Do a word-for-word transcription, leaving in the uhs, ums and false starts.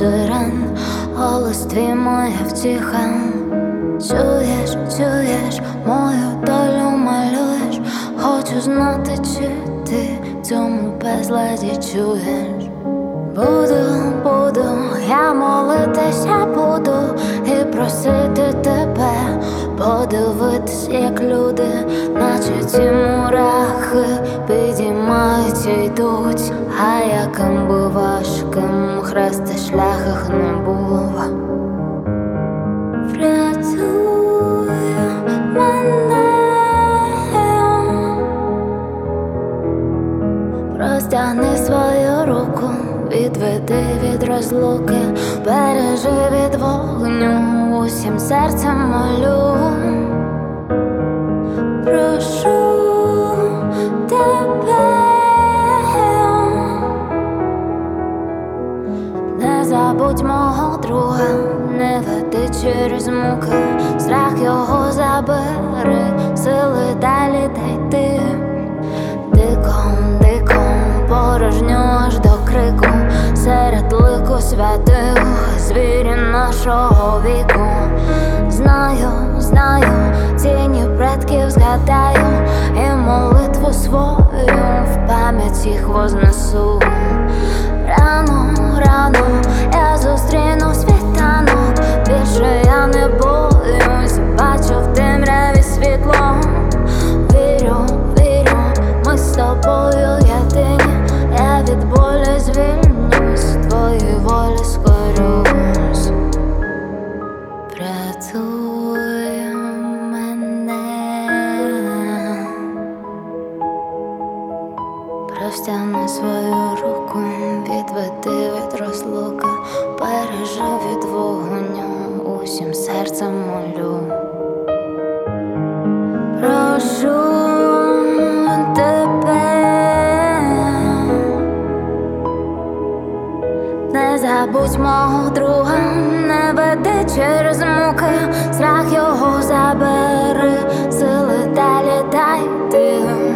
сирен, голос твій моя втіха. Чуєш, чуєш, мою долю малюєш. Хочу знати, чи ти в цьому безладі чуєш. Буду, буду, я молитися буду і просити тебе подивитись, як люди, наче ці мурахи, підіймаються, йдуть, а яким би важким хрест в шляхах не був. Врятуй мене, простягни свою руку, відведи від розлуки, бережи від вогню, усім серцем молю. Прошу тебе, не забудь мого друга, не веди через муки, страх його забери, сили далі дійти. Диком, диком, порожньо аж до крику, серед лику святих, звірі нашого віку. Знаю, знаю, тіні предків згадаю, і молитву свою в пам'ять їх вознесу. Рано, рано я зустріну світанок, більше я не боюсь, бачу в темряві світло. Вірю, вірю, ми з тобою єдині, я від болі звільнюсь, твоїй волі скорюсь. Врятуй мене, простягни свою руку, відведи від розлуки, бережи від вогню, усім серцем молю. Прошу тебе, не забудь мого друга, не веди через муки, страх його забери, сили далі дай ти.